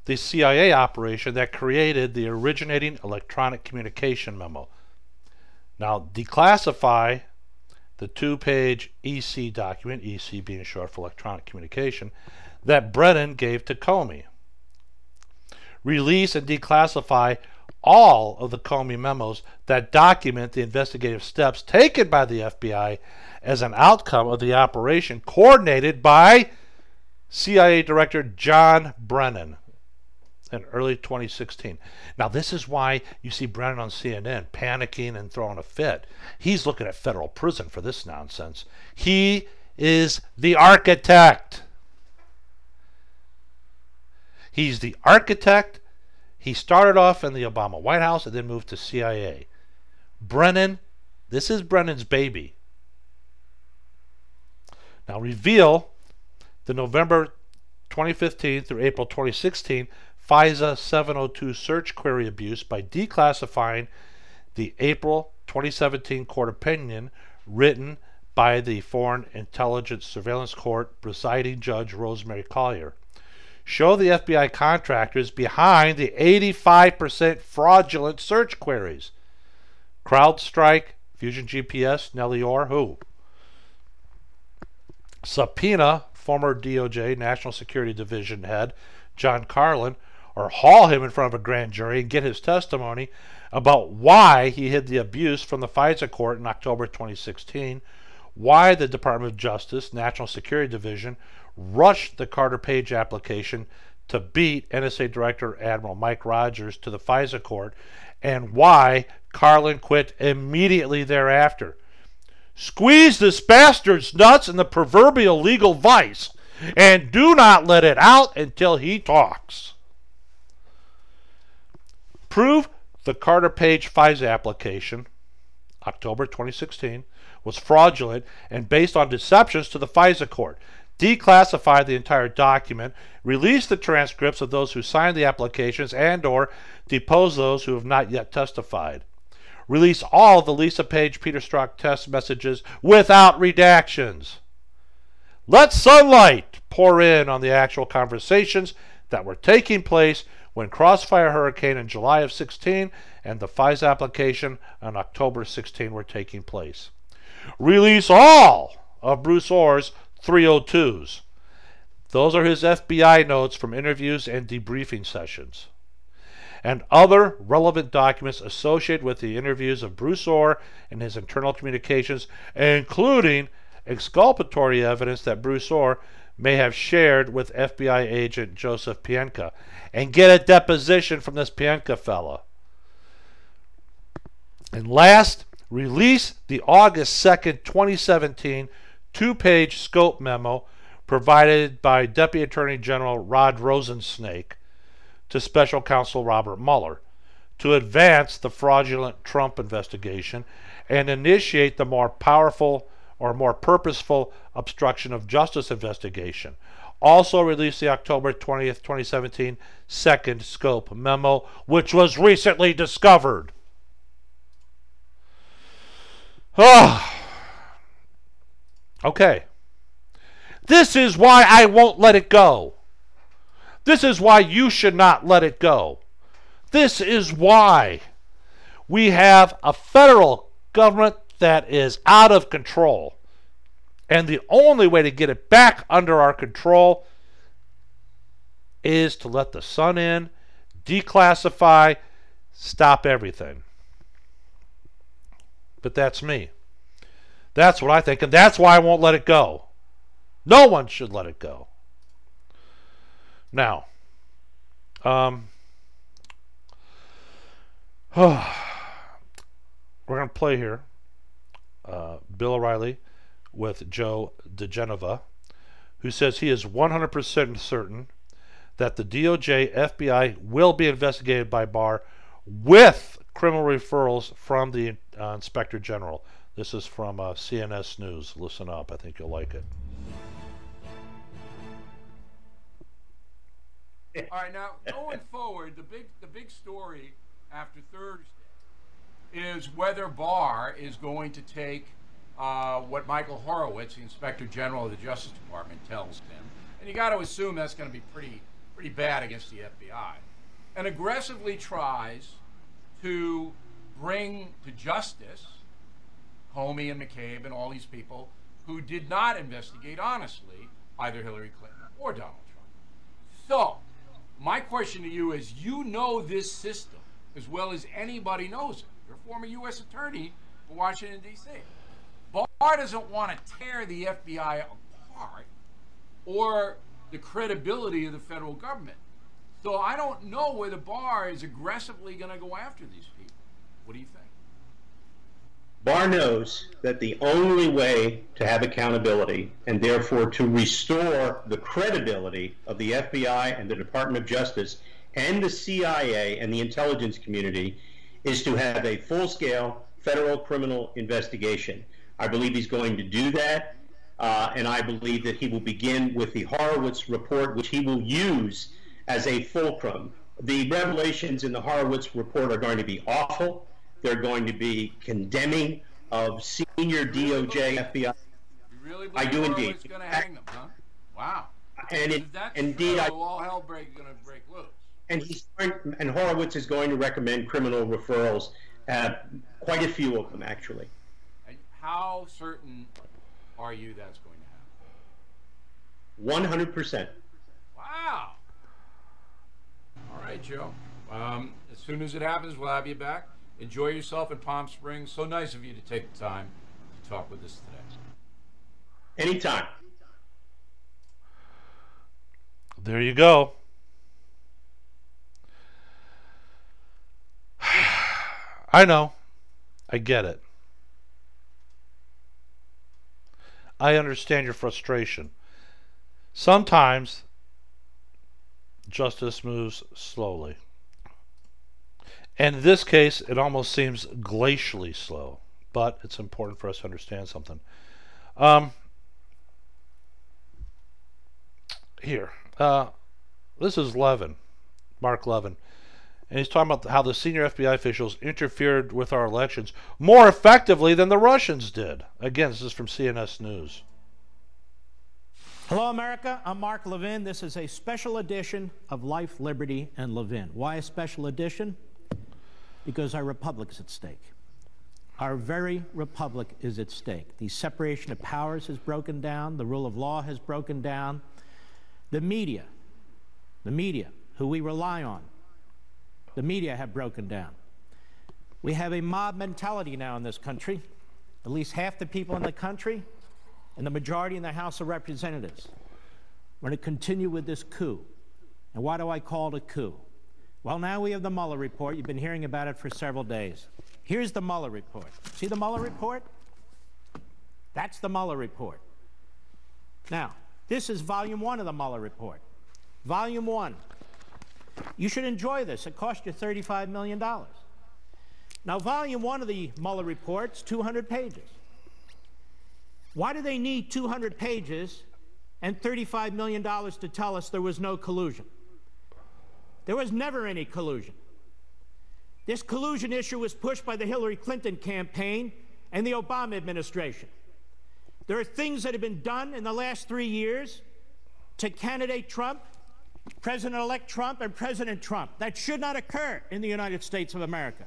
the C I A operation that created the originating electronic communication memo. Now, declassify the two-page E C document, E C being short for electronic communication, that Brennan gave to Comey. Release and declassify all of the Comey memos that document the investigative steps taken by the F B I as an outcome of the operation coordinated by C I A Director John Brennan in early twenty sixteen. Now, this is why you see Brennan on C N N panicking and throwing a fit. He's looking at federal prison for this nonsense. He is the architect. He's the architect. He started off in the Obama White House and then moved to C I A. Brennan, this is Brennan's baby. Now, reveal the November twenty fifteen through April twenty sixteen FISA seven oh two search query abuse by declassifying the April twenty seventeen court opinion written by the Foreign Intelligence Surveillance Court presiding judge Rosemary Collyer. Show the F B I contractors behind the eighty-five percent fraudulent search queries. CrowdStrike, Fusion G P S, Nellie Orr, who? Subpoena former D O J National Security Division head John Carlin, or haul him in front of a grand jury and get his testimony about why he hid the abuse from the FISA court in October twenty sixteen, why the Department of Justice National Security Division rushed the Carter Page application to beat N S A Director Admiral Mike Rogers to the FISA court, and why Carlin quit immediately thereafter. Squeeze this bastard's nuts in the proverbial legal vice and do not let it out until he talks. Prove the Carter Page FISA application, October twenty sixteen, was fraudulent and based on deceptions to the FISA court. Declassify the entire document, release the transcripts of those who signed the applications, and or depose those who have not yet testified. Release all the Lisa Page Peter Strzok test messages without redactions. Let sunlight pour in on the actual conversations that were taking place when Crossfire Hurricane in July of sixteen and the FISA application on October sixteen were taking place. Release all of Bruce Orr's three oh twos. Those are his F B I notes from interviews and debriefing sessions, and other relevant documents associated with the interviews of Bruce Orr and his internal communications, including exculpatory evidence that Bruce Orr may have shared with F B I agent Joseph Pienka, and get a deposition from this Pienka fella. And last, release the August second, twenty seventeen two-page scope memo provided by Deputy Attorney General Rod Rosensnake to Special Counsel Robert Mueller to advance the fraudulent Trump investigation and initiate the more powerful or more purposeful obstruction of justice investigation. Also release the October twentieth, twenty seventeen second scope memo, which was recently discovered. Ah. Okay. This is why I won't let it go. This is why you should not let it go. This is why we have a federal government that is out of control. And the only way to get it back under our control is to let the sun in, declassify, stop everything. But that's me. That's what I think, and that's why I won't let it go. No one should let it go. Now, um, we're going to play here uh, Bill O'Reilly with Joe DeGenova, who says he is one hundred percent certain that the D O J F B I will be investigated by Barr with criminal referrals from the uh, Inspector General. This is from uh, C N S News. Listen up. I think you'll like it.
All right, now going forward, the big the big story after Thursday is whether Barr is going to take uh, what Michael Horowitz, the Inspector General of the Justice Department, tells him, and you got to assume that's going to be pretty pretty bad against the F B I, and aggressively tries to bring to justice Comey and McCabe and all these people who did not investigate honestly either Hillary Clinton or Donald Trump. So, my question to you is, you know this system as well as anybody knows it. You're a former U S attorney for Washington, D C Barr doesn't want to tear the F B I apart or the credibility of the federal government. So I don't know whether Barr is aggressively going to go after these people. What do you think?
Barr knows that the only way to have accountability and therefore to restore the credibility of the F B I and the Department of Justice and the C I A and the intelligence community is to have a full-scale federal criminal investigation. I believe he's going to do that, uh, and I believe that he will begin with the Horowitz report, which he will use as a fulcrum. The revelations in the Horowitz report are going to be awful. They're going to be condemning of senior D O J, F B I.
You really
I do indeed.
It's going to hang them, huh? Wow.
And it,
If that's
indeed,
true,
I,
all hell break going to break loose.
and he's going, and Horowitz is going to recommend criminal referrals, uh, quite a few of them actually.
And how certain are you that's going to happen?
one hundred percent.
Wow. All right, Joe. Um, as soon as it happens, we'll have you back. Enjoy yourself in Palm Springs. So nice of you to take the time to talk with us today.
Anytime.
There you go. I know. I get it. I understand your frustration. Sometimes justice moves slowly. And in this case, it almost seems glacially slow. But it's important for us to understand something. Um, here. Uh, this is Levin. Mark Levin. And he's talking about how the senior F B I officials interfered with our elections more effectively than the Russians did. Again, this is from C N S News.
Hello, America. I'm Mark Levin. This is a special edition of Life, Liberty, and Levin. Why a special edition? Because our republic is at stake. Our very republic is at stake. The separation of powers has broken down. The rule of law has broken down. The media, the media, who we rely on, the media have broken down. We have a mob mentality now in this country. At least half the people in the country and the majority in the House of Representatives. We're going to continue with this coup. And why do I call it a coup? Well, now we have the Mueller report. You've been hearing about it for several days. Here's the Mueller report. See the Mueller report? That's the Mueller report. Now, this is volume one of the Mueller report. Volume one. You should enjoy this. It cost you thirty-five million dollars. Now, volume one of the Mueller report's two hundred pages. Why do they need two hundred pages and thirty-five million dollars to tell us there was no collusion? There was never any collusion. This collusion issue was pushed by the Hillary Clinton campaign and the Obama administration. There are things that have been done in the last three years to candidate Trump, President-elect Trump, and President Trump that should not occur in the United States of America.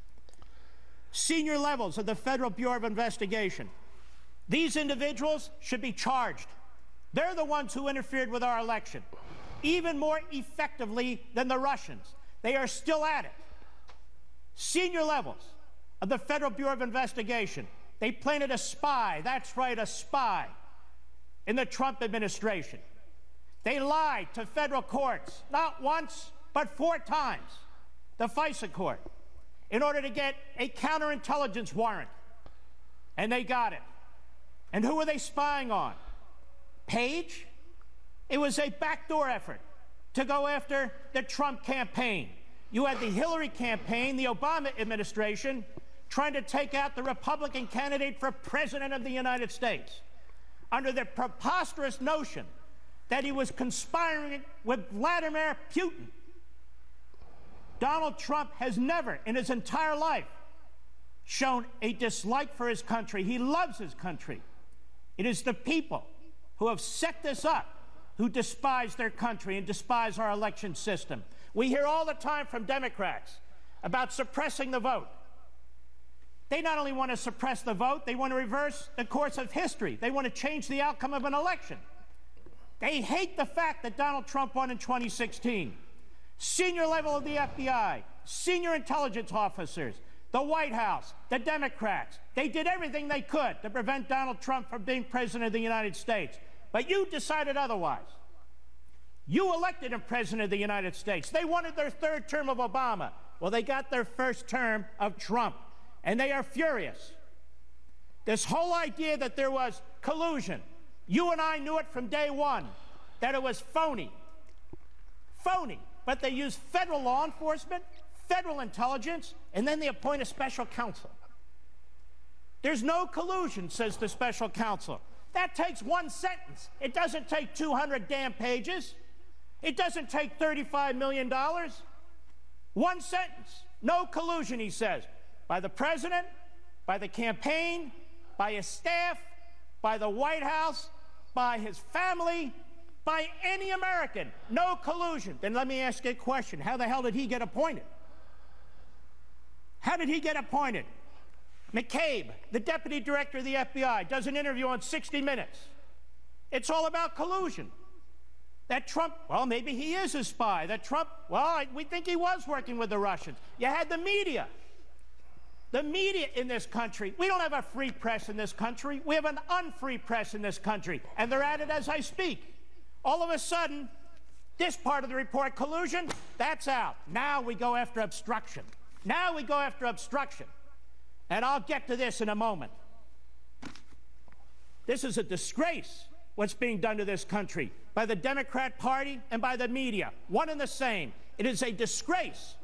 Senior levels of the Federal Bureau of Investigation. These individuals should be charged. They're the ones who interfered with our election, even more effectively than the Russians. They are still at it. Senior levels of the Federal Bureau of Investigation. They planted a spy, that's right, a spy, in the Trump administration. They lied to federal courts, not once, but four times, the FISA court, in order to get a counterintelligence warrant. And they got it. And who were they spying on? Page? It was a backdoor effort to go after the Trump campaign. You had the Hillary campaign, the Obama administration, trying to take out the Republican candidate for President of the United States under the preposterous notion that he was conspiring with Vladimir Putin. Donald Trump has never in his entire life shown a dislike for his country. He loves his country. It is the people who have set this up who despise their country and despise our election system. We hear all the time from Democrats about suppressing the vote. They not only want to suppress the vote, they want to reverse the course of history. They want to change the outcome of an election. They hate the fact that Donald Trump won in twenty sixteen. Senior level of the F B I, senior intelligence officers, the White House, the Democrats, they did everything they could to prevent Donald Trump from being president of the United States. But you decided otherwise. You elected him president of the United States. They wanted their third term of Obama. Well, they got their first term of Trump, and they are furious. This whole idea that there was collusion, you and I knew it from day one, that it was phony. Phony. But they use federal law enforcement, federal intelligence, and then they appoint a special counsel. There's no collusion, says the special counsel. That takes one sentence. It doesn't take two hundred damn pages. It doesn't take thirty-five million dollars. One sentence. No collusion, he says, by the president, by the campaign, by his staff, by the White House, by his family, by any American. No collusion. Then let me ask you a question. How the hell did he get appointed? How did he get appointed? McCabe, the deputy director of the F B I, does an interview on sixty minutes. It's all about collusion. That Trump, well, maybe he is a spy. That Trump, well, we think he was working with the Russians. You had the media. The media in this country, we don't have a free press in this country. We have an unfree press in this country, and they're at it as I speak. All of a sudden, this part of the report, collusion, that's out. Now we go after obstruction. Now we go after obstruction. And I'll get to this in a moment. This is a disgrace, what's being done to this country by the Democrat Party and by the media. One and the same. It is a disgrace.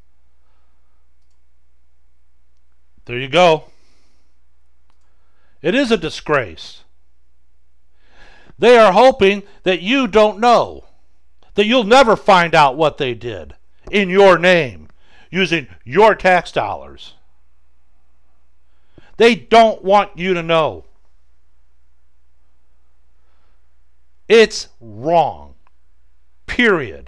There you go. It is a disgrace. They are hoping that you don't know, that you'll never find out what they did in your name, using your tax dollars. They don't want you to know. It's wrong. Period.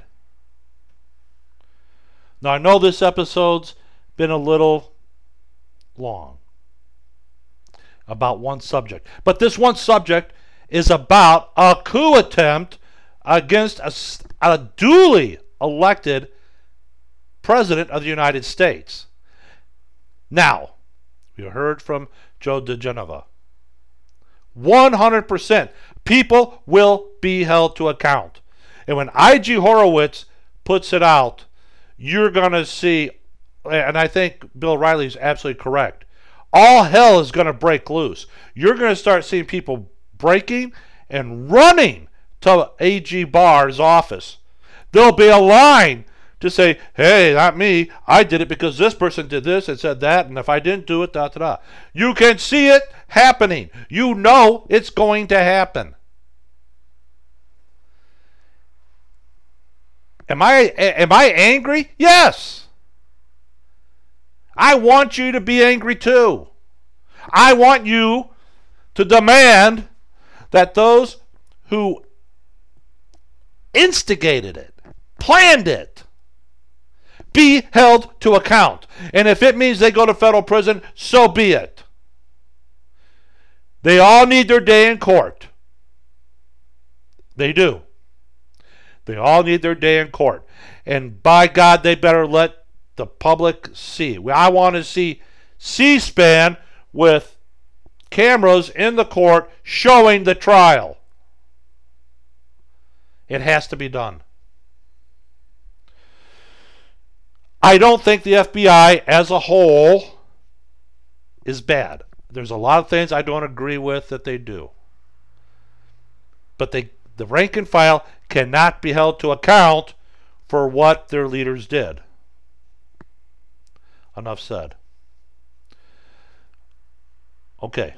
Now, I know this episode's been a little long about one subject, but this one subject is about a coup attempt against a, a duly elected president of the United States. Now, we heard from Joe diGenova. one hundred percent people will be held to account. And when I G Horowitz puts it out, you're going to see, and I think Bill Riley is absolutely correct, all hell is going to break loose. You're going to start seeing people breaking and running to A G Barr's office. There'll be a line to say, hey, not me. I did it because this person did this and said that, and if I didn't do it, da da da. You can see it happening. You know it's going to happen. Am I am I angry? Yes. I want you to be angry too. I want you to demand that those who instigated it, planned it, be held to account. And if it means they go to federal prison, so be it. They all need their day in court. They do. They all need their day in court. And by God, they better let the public see. I want to see C-SPAN with cameras in the court showing the trial. It has to be done. I don't think the F B I as a whole is bad. There's a lot of things I don't agree with that they do. But they, the rank and file cannot be held to account for what their leaders did. Enough said. Okay.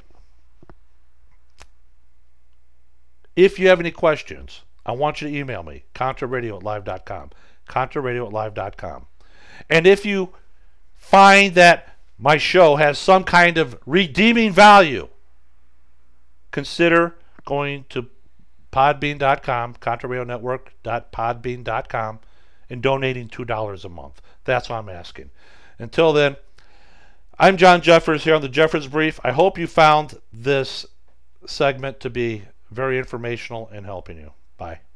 If you have any questions, I want you to email me, contra radio at live dot com. contra radio at live dot com. And if you find that my show has some kind of redeeming value, consider going to podbean dot com, contra radio network dot podbean dot com, and donating two dollars a month. That's all I'm asking. Until then, I'm John Jeffers here on the Jeffers Brief. I hope you found this segment to be very informational and helping you. Bye.